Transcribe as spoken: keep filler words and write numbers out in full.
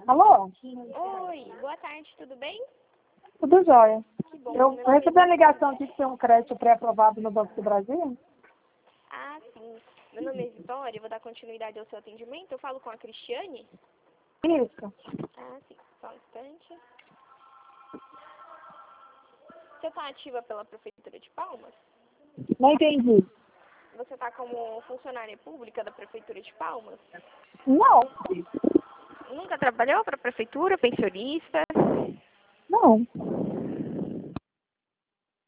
Alô? Oi, boa tarde, tudo bem? Tudo jóia. Que bom. Eu meu nome recebi a é ligação Vitória. aqui que tem um crédito pré-aprovado no Banco do Brasil. Ah, sim. Meu nome é Vitória, eu vou dar continuidade ao seu atendimento. Eu falo com a Cristiane? Isso. Ah, sim. Só um instante. Você está ativa pela Prefeitura de Palmas? Não entendi. Você está como funcionária pública da Prefeitura de Palmas? Não. Nunca trabalhou para a Prefeitura, pensionista? Não.